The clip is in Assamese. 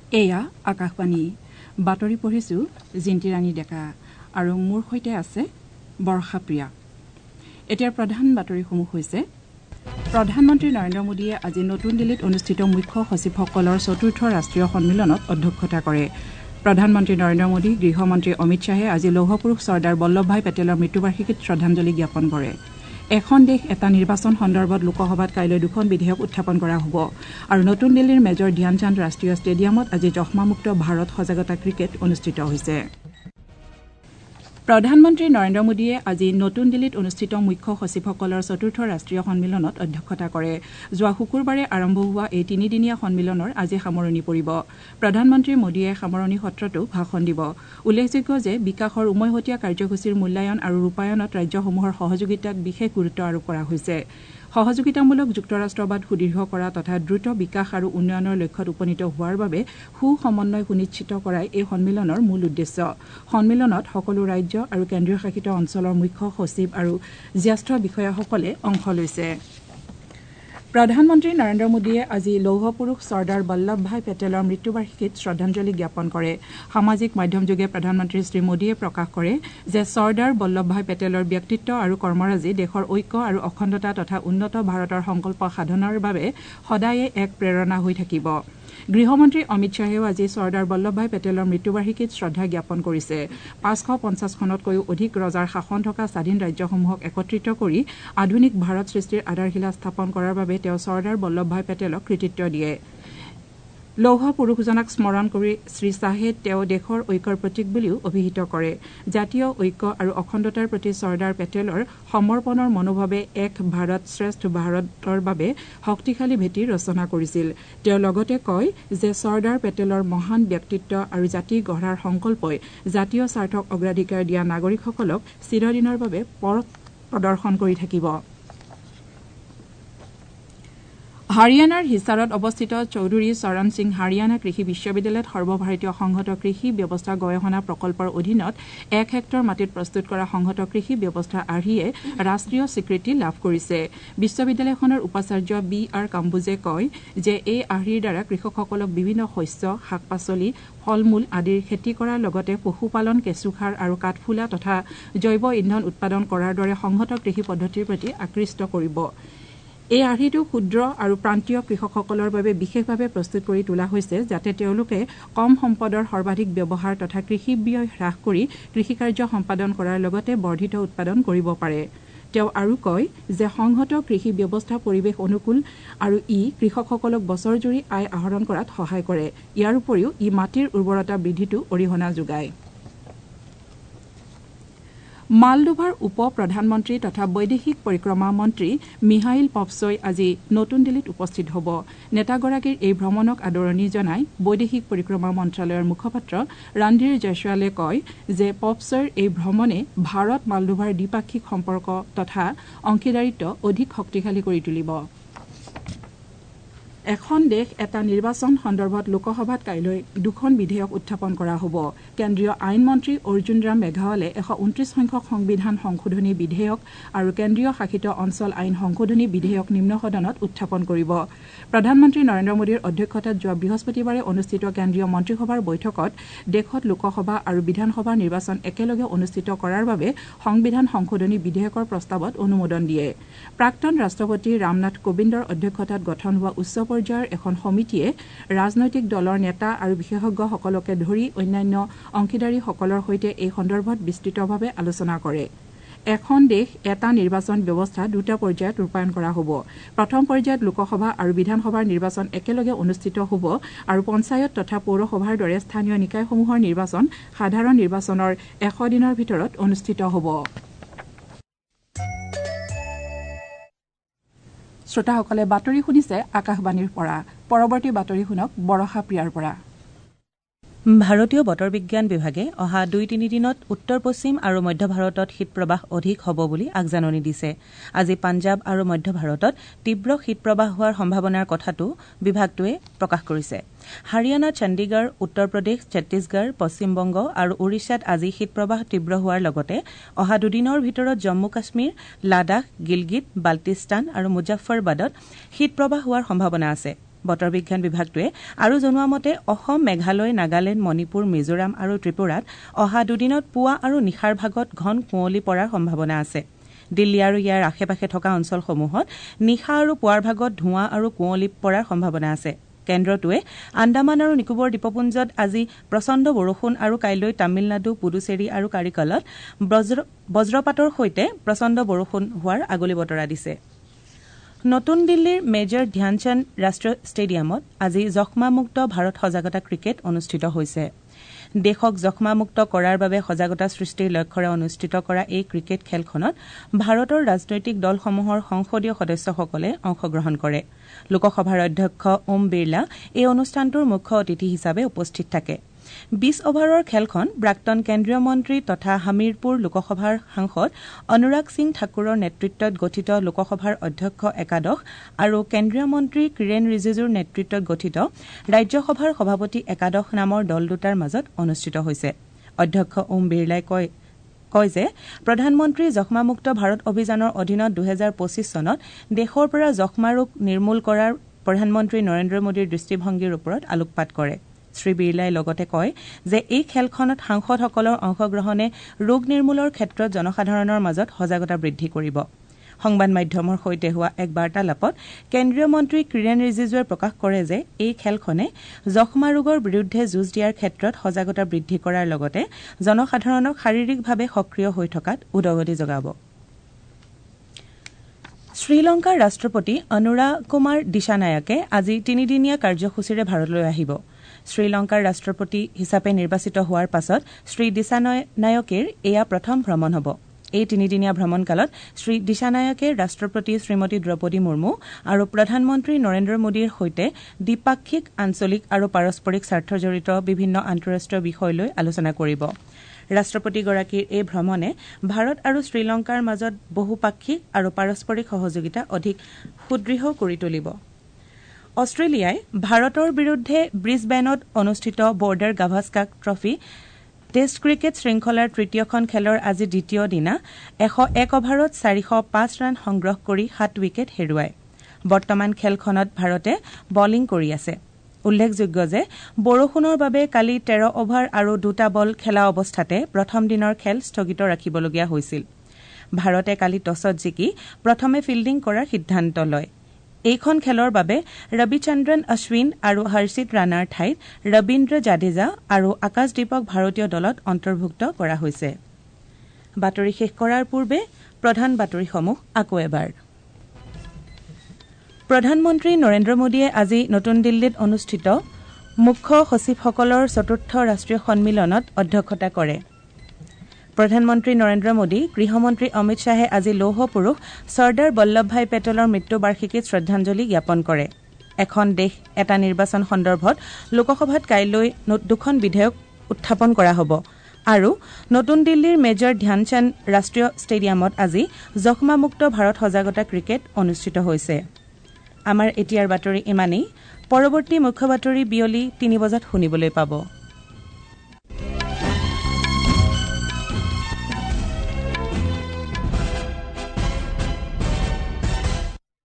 এয়া আকাশবাণী বাতৰি পঢ়িছো জিন্তিৰাণী ডেকা আৰু মোৰ সৈতে আছে বৰ্ষা প্ৰিয়া। এতিয়া প্ৰধান বাতৰিসমূহ হৈছে প্ৰধানমন্ত্ৰী নৰেন্দ্ৰ মোদীয়ে আজি নতুন দিল্লীত অনুষ্ঠিত মুখ্য সচিবসকলৰ চতুৰ্থ ৰাষ্ট্ৰীয় সন্মিলনত অধ্যক্ষতা কৰে। প্ৰধানমন্ত্ৰী নৰেন্দ্ৰ মোদী, গৃহমন্ত্ৰী অমিত শ্বাহে আজি লৌহ পুৰুষ চৰ্দাৰ বল্লভভাই পেটেলৰ মৃত্যুবাৰ্ষিকীত শ্ৰদ্ধাঞ্জলি জ্ঞাপন কৰে। এখন দেশ এটা নিৰ্বাচন সন্দৰ্ভত লোকসভাত কাইলৈ দুখন বিধেয়ক উত্থাপন কৰা হ'ব আৰু নতুন দিল্লীৰ মেজৰ ধ্যানচান্দ ৰাষ্ট্ৰীয় ষ্টেডিয়ামত আজি যক্ষ্মামুক্ত ভাৰত সজাগতা ক্ৰিকেট অনুষ্ঠিত হৈছে। প্ৰধানমন্ত্ৰী নৰেন্দ্ৰ মোদীয়ে আজি নতুন দিল্লীত অনুষ্ঠিত মুখ্য সচিবসকলৰ চতুৰ্থ ৰাষ্ট্ৰীয় সন্মিলনত অধ্যক্ষতা কৰে। যোৱা শুকুৰবাৰে আৰম্ভ হোৱা এই তিনিদিনীয়া সন্মিলনৰ আজি সামৰণি পৰিব। প্ৰধানমন্ত্ৰী মোদীয়ে সামৰণি সত্ৰতো ভাষণ দিব। উল্লেখযোগ্য যে বিকাশৰ উমৈহতীয়া কাৰ্যসূচীৰ মূল্যায়ন আৰু ৰূপায়ণত ৰাজ্যসমূহৰ সহযোগিতাক বিশেষ গুৰুত্ব আৰোপ কৰা হৈছে। সহযোগিতামূলক যুক্তৰাষ্ট্ৰবাদ সুদৃঢ় কৰা তথা দ্ৰুত বিকাশ আৰু উন্নয়নৰ লক্ষ্যত উপনীত হোৱাৰ বাবে সুসমন্বয় সুনিশ্চিত কৰাই এই সন্মিলনৰ মূল উদ্দেশ্য। সন্মিলনত সকলো ৰাজ্য আৰু কেন্দ্ৰীয় শাসিত অঞ্চলৰ মুখ্য সচিব আৰু জ্যেষ্ঠ বিষয়াসকলে অংশ লৈছে। প্ৰধানমন্ত্ৰী নৰেন্দ্ৰ মোদীয়ে আজি লৌহ পুৰুষ চৰ্দাৰ বল্লভভাই পেটেলৰ মৃত্যুবাৰ্ষিকীত শ্ৰদ্ধাঞ্জলি জ্ঞাপন কৰে। সামাজিক মাধ্যমযোগে প্ৰধানমন্ত্ৰী শ্ৰী মোদীয়ে প্ৰকাশ কৰে যে চৰ্দাৰ বল্লভভাই পেটেলৰ ব্যক্তিত্ব আৰু কৰ্মৰাজি দেশৰ ঐক্য আৰু অখণ্ডতা তথা উন্নত ভাৰতৰ সংকল্প সাধনৰ বাবে সদায়ে এক প্ৰেৰণা হৈ থাকিব। গৃহমন্ত্ৰী অমিত শ্বাহেও আজি চৰ্দাৰ বল্লভভাই পেটেলৰ মৃত্যুবাৰ্ষিকীত শ্ৰদ্ধা জ্ঞাপন কৰিছে। ৫৫০খনতকৈও অধিক ৰজাৰ শাসন থকা স্বাধীন ৰাজ্যসমূহক একত্ৰিত কৰি আধুনিক ভাৰত সৃষ্টিৰ আধাৰশিলা স্থাপন কৰাৰ বাবে তেওঁ চৰ্দাৰ বল্লভভাই পেটেলক কৃতিত্ব দিয়ে। লৌহ পুৰুষজনক স্মৰণ কৰি শ্ৰীশ্বাহে তেওঁ দেশৰ ঐক্যৰ প্ৰতীক বুলিও অভিহিত কৰে। জাতীয় ঐক্য আৰু অখণ্ডতাৰ প্ৰতি চৰ্দাৰ পেটেলৰ সমৰ্পণৰ মনোভাৱে এক ভাৰত শ্ৰেষ্ঠ ভাৰতৰ বাবে শক্তিশালী ভেটি ৰচনা কৰিছিল। তেওঁ লগতে কয় যে চৰ্দাৰ পেটেলৰ মহান ব্যক্তিত্ব আৰু জাতি গঢ়াৰ সংকল্পই জাতীয় স্বাৰ্থক অগ্ৰাধিকাৰ দিয়া নাগৰিকসকলক চিৰদিনৰ বাবে পথ প্ৰদৰ্শন কৰি থাকিব। হাৰিয়ানাৰ হিছাৰত অৱস্থিত চৌধুৰী চৰণ সিং হাৰিয়ানা কৃষি বিশ্ববিদ্যালয়ত সৰ্বভাৰতীয় সংহত কৃষি ব্যৱস্থা গৱেষণা প্ৰকল্পৰ অধীনত ১ হেক্টৰ মাটিত প্ৰস্তুত কৰা সংহত কৃষি ব্যৱস্থা আৰ্হিয়ে ৰাষ্ট্ৰীয় স্বীকৃতি লাভ কৰিছে। বিশ্ববিদ্যালয়খনৰ উপাচাৰ্য বি আৰ কাম্বোজে কয় যে এই আৰ্হিৰ দ্বাৰা কৃষকসকলক বিভিন্ন শস্য, শাক পাচলি, ফল মূল আদিৰ খেতি কৰাৰ লগতে পশুপালন, কেঁচুসাৰ আৰু কাঠফুলা তথা জৈৱ ইন্ধন উৎপাদন কৰাৰ দৰে সংহত কৃষি পদ্ধতিৰ প্ৰতি আকৃষ্ট কৰিব। এই আৰ্হিটো ক্ষুদ্ৰ আৰু প্ৰান্তীয় কৃষকসকলৰ বাবে বিশেষভাৱে প্ৰস্তুত কৰি তোলা হৈছে যাতে তেওঁলোকে কম সম্পদৰ সৰ্বাধিক ব্যৱহাৰ তথা কৃষি ব্যয় হ্ৰাস কৰি কৃষিকাৰ্য সম্পাদন কৰাৰ লগতে বৰ্ধিত উৎপাদন কৰিব পাৰে। তেওঁ আৰু কয় যে সংহত কৃষি ব্যৱস্থা পৰিৱেশ অনুকূল আৰু ই কৃষকসকলক বছৰজুৰি আয় আহৰণ কৰাত সহায় কৰে। ইয়াৰ উপৰিও ই মাটিৰ উৰ্বৰতা বৃদ্ধিতো অৰিহণা যোগায়। মালডোভাৰ উপ প্ৰধানমন্ত্ৰী তথা বৈদেশিক পৰিক্ৰমা মন্ত্ৰী মিহাইল পপছই আজি নতুন দিল্লীত উপস্থিত হ'ব। নেতাগৰাকীৰ এই ভ্ৰমণক আদৰণি জনাই বৈদেশিক পৰিক্ৰমা মন্ত্ৰালয়ৰ মুখপাত্ৰ ৰণধীৰ জয়ছোৱালে কয় যে পপছৰ এই ভ্ৰমণে ভাৰত মালডোভাৰ দ্বিপাক্ষিক সম্পৰ্ক তথা অংশীদাৰিত্ব অধিক শক্তিশালী কৰি তুলিব। এখন দেশ এটা নিৰ্বাচন সন্দৰ্ভত লোকসভাত কাইলৈ দুখন বিধেয়ক উত্থাপন কৰা হ'ব। কেন্দ্ৰীয় আইন মন্ত্ৰী অৰ্জুন ৰাম মেঘৱালে ১২৯ সংখ্যক সংবিধান সংশোধনী বিধেয়ক আৰু কেন্দ্ৰীয় শাসিত অঞ্চল আইন সংশোধনী বিধেয়ক নিম্ন সদনত উত্থাপন কৰিব। প্ৰধানমন্ত্ৰী নৰেন্দ্ৰ মোদীৰ অধ্যক্ষতাত যোৱা বৃহস্পতিবাৰে অনুষ্ঠিত কেন্দ্ৰীয় মন্ত্ৰীসভাৰ বৈঠকত দেশত লোকসভা আৰু বিধানসভা নিৰ্বাচন একেলগে অনুষ্ঠিত কৰাৰ বাবে সংবিধান সংশোধনী বিধেয়কৰ প্ৰস্তাৱত অনুমোদন দিয়ে। প্ৰাক্তন ৰাষ্ট্ৰপতি ৰামনাথ কোবিন্দৰ অধ্যক্ষতাত গঠন হোৱা উচ্চ পৰ্যায়ৰ এখন সমিতিয়ে ৰাজনৈতিক দলৰ নেতা আৰু বিশেষজ্ঞসকলকে ধৰি অন্যান্য অংশীদাৰীসকলৰ সৈতে এই সন্দৰ্ভত বিস্তৃতভাৱে আলোচনা কৰে। এখন দেশ এটা নিৰ্বাচন ব্যৱস্থা দুটা পৰ্যায়ত ৰূপায়ণ কৰা হ'ব। প্ৰথম পৰ্যায়ত লোকসভা আৰু বিধানসভাৰ নিৰ্বাচন একেলগে অনুষ্ঠিত হ'ব আৰু পঞ্চায়ত তথা পৌৰসভাৰ দৰে স্থানীয় নিকায়সমূহৰ নিৰ্বাচন সাধাৰণ নিৰ্বাচনৰ ১০০ দিনৰ ভিতৰত অনুষ্ঠিত হ'ব। শ্ৰোতাসকলে বাতৰি শুনিছে আকাশবাণীৰ পৰা। পৰৱৰ্তী বাতৰি শুনক বৰষা প্ৰিয়াৰ পৰা। ভাৰতীয় বতৰ বিজ্ঞান বিভাগে অহা ২-৩ দিনত উত্তৰ পশ্চিম আৰু মধ্য ভাৰতত শীতপ্ৰবাহ অধিক হ'ব বুলি আগজাননী দিছে। আজি পাঞ্জাৱ আৰু মধ্য ভাৰতত তীব্ৰ শীতপ্ৰবাহ হোৱাৰ সম্ভাৱনাৰ কথাটো বিভাগটোৱে প্ৰকাশ কৰিছে। হাৰিয়ানা, চণ্ডীগড়, উত্তৰ প্ৰদেশ, ছত্তীশগড়, পশ্চিমবংগ আৰু ওড়িশাত আজি শীতপ্ৰবাহ তীব্ৰ হোৱাৰ লগতে অহা দুদিনৰ ভিতৰত জম্মু কাশ্মীৰ, লাডাখ, গিলগিট, বাল্টিস্তান আৰু মুজাফ্ফৰবাদত শীতপ্ৰবাহ হোৱাৰ সম্ভাৱনা আছে। বতৰ বিজ্ঞান বিভাগটোৱে আৰু জনোৱা মতে অসম, মেঘালয়, নাগালেণ্ড, মণিপুৰ, মিজোৰাম আৰু ত্ৰিপুৰাত অহা দুদিনত পুৱা আৰু নিশাৰ ভাগত ঘন কুঁৱলী পৰাৰ সম্ভাৱনা আছে। দিল্লী আৰু ইয়াৰ আশে পাশে থকা অঞ্চলসমূহত নিশা আৰু পুৱাৰ ভাগত ধোঁৱা আৰু কুঁৱলী পৰাৰ সম্ভাৱনা আছে। কেন্দ্ৰটোৱে আন্দামান আৰু নিকোবৰ দ্বীপপুঞ্জত আজি প্ৰচণ্ড বৰষুণ আৰু কাইলৈ তামিলনাডু, পুডুচেৰী আৰু কাৰিকলত বজ্ৰপাতৰ সৈতে প্ৰচণ্ড বৰষুণ হোৱাৰ আগলি বতৰা দিছে। নতুন দিল্লীৰ মেজৰ ধ্যানচান্দ ৰাষ্ট্ৰীয় ষ্টেডিয়ামত আজি যক্ষ্মামুক্ত ভাৰত সজাগতা ক্ৰিকেট অনুষ্ঠিত হৈছে। দেশক যক্ষ্মামুক্ত কৰাৰ বাবে সজাগতা সৃষ্টিৰ লক্ষ্যৰে অনুষ্ঠিত কৰা এই ক্ৰিকেট খেলখনত ভাৰতৰ ৰাজনৈতিক দলসমূহৰ সংসদীয় সদস্যসকলে অংশগ্ৰহণ কৰে। লোকসভাৰ অধ্যক্ষ ওম বিৰলা এই অনুষ্ঠানটোৰ মুখ্য অতিথি হিচাপে উপস্থিত থাকে। ২০ অভাৰৰ খেলখন প্ৰাক্তন কেন্দ্ৰীয় মন্ত্ৰী তথা হামিৰপুৰ লোকসভাৰ সাংসদ অনুৰাগ সিং ঠাকুৰৰ নেতৃত্বত গঠিত লোকসভাৰ অধ্যক্ষ একাদশ আৰু কেন্দ্ৰীয় মন্ত্ৰী কিৰেণ ৰিজিজুৰ নেতৃত্বত গঠিত ৰাজ্যসভাৰ সভাপতি একাদশ নামৰ দল দুটাৰ মাজত অনুষ্ঠিত হৈছে। অধ্যক্ষ ওম বিৰলাই কয় যে প্ৰধানমন্ত্ৰী যক্ষ্মামুক্ত ভাৰত অভিযানৰ অধীনত ২০২৫ চনত দেশৰ পৰা যক্ষ্মা ৰোগ নিৰ্মূল কৰাৰ প্ৰধানমন্ত্ৰী নৰেন্দ্ৰ মোদীৰ দৃষ্টিভংগীৰ ওপৰত আলোকপাত কৰে। শ্ৰী বিৰলাই লগতে কয় যে এই খেলখনত সাংসদসকলৰ অংশগ্ৰহণে ৰোগ নিৰ্মূলৰ ক্ষেত্ৰত জনসাধাৰণৰ মাজত সজাগতা বৃদ্ধি কৰিব। সংবাদ মাধ্যমৰ সৈতে হোৱা এক বাৰ্তালাপত কেন্দ্ৰীয় মন্ত্ৰী কিৰেণ ৰিজিজুৱে প্ৰকাশ কৰে যে এই খেলখনে যক্ষ্মা ৰোগৰ বিৰুদ্ধে যুঁজ দিয়াৰ ক্ষেত্ৰত সজাগতা বৃদ্ধি কৰাৰ লগতে জনসাধাৰণক শাৰীৰিকভাৱে সক্ৰিয় হৈ থকাত উদগনি যোগাব। শ্ৰীলংকাৰ ৰাষ্ট্ৰপতি অনুৰা কুমাৰ দিশানায়কে আজি ৩দিনীয়া কাৰ্যসূচীৰে ভাৰতলৈ আহিব। শ্ৰীলংকাৰ ৰাষ্ট্ৰপতি হিচাপে নিৰ্বাচিত হোৱাৰ পাছত শ্ৰী দিশানায়কেৰ এয়া প্ৰথম ভ্ৰমণ হ'ব। এই ৩দিনীয়া ভ্ৰমণকালত শ্ৰী দিশানায়কে ৰাষ্ট্ৰপতি শ্ৰীমতী দ্ৰৌপদী মুৰ্মু আৰু প্ৰধানমন্ত্ৰী নৰেন্দ্ৰ মোদীৰ সৈতে দ্বিপাক্ষিক, আঞ্চলিক আৰু পাৰস্পৰিক স্বাৰ্থজড়িত বিভিন্ন আন্তঃৰাষ্ট্ৰীয় বিষয় লৈ আলোচনা কৰিব। ৰাষ্ট্ৰপতিগৰাকীৰ এই ভ্ৰমণে ভাৰত আৰু শ্ৰীলংকাৰ মাজত বহুপাক্ষিক আৰু পাৰস্পৰিক সহযোগিতা অধিক সুদৃঢ় কৰি তুলিব। অষ্ট্ৰেলিয়াই ভাৰতৰ বিৰুদ্ধে ব্ৰিছবেনত অনুষ্ঠিত Border Gavaskar trophy test cricket শৃংখলাৰ তৃতীয়খন খেলৰ আজি দ্বিতীয় দিনা ১০১ অভাৰত ৪০৫ ৰান সংগ্ৰহ কৰি ৭ উইকেট হেৰুৱায়। বৰ্তমান খেলখনত ভাৰতে বলিং কৰি আছে। উল্লেখযোগ্য যে বৰষুণৰ বাবে কালি ১৩ অভাৰ আৰু ২টা বল খেলা অৱস্থাতে প্ৰথম দিনৰ খেল স্থগিত ৰাখিবলগীয়া হৈছিল। ভাৰতে কালি টছত জিকি প্ৰথমে ফিল্ডিং কৰাৰ সিদ্ধান্ত লয়। এইখন খেলৰ বাবে ৰবিচন্দ্ৰন অশ্বিন আৰু হৰ্ষিত ৰাণাৰ ঠাইত ৰবীন্দ্ৰ জাদেজা আৰু আকাশদীপক ভাৰতীয় দলত অন্তৰ্ভুক্ত কৰা হৈছে। বাতৰি শেষ কৰাৰ পূৰ্বে প্ৰধান বাতৰিসমূহ আকৌ এবাৰ। প্ৰধানমন্ত্ৰী নৰেন্দ্ৰ মোদীয়ে আজি নতুন দিল্লীত অনুষ্ঠিত মুখ্য সচিবসকলৰ ৪ৰ্থ ৰাষ্ট্ৰীয় সন্মিলনত অধ্যক্ষতা কৰে। প্ৰধানমন্ত্ৰী নৰেন্দ্ৰ মোদী, গৃহমন্ত্ৰী অমিত শ্বাহে আজি লৌহ পুৰুষ চৰ্দাৰ বল্লভভাই পেটেলৰ মৃত্যুবাৰ্ষিকীত শ্ৰদ্ধাঞ্জলি জ্ঞাপন কৰে। এখন দেশ এটা নিৰ্বাচন সন্দৰ্ভত লোকসভাত কাইলৈ ২খন বিধেয়ক উত্থাপন কৰা হ'ব আৰু নতুন দিল্লীৰ মেজৰ ধ্যানচান্দ ৰাষ্ট্ৰীয় ষ্টেডিয়ামত আজি যক্ষ্মামুক্ত ভাৰত সজাগতা ক্ৰিকেট অনুষ্ঠিত হৈছে। আমাৰ এতিয়াৰ বাতৰি ইমানেই। পৰৱৰ্তী মুখ্য বাতৰি বিয়লি ৩ বজাত শুনিবলৈ পাব।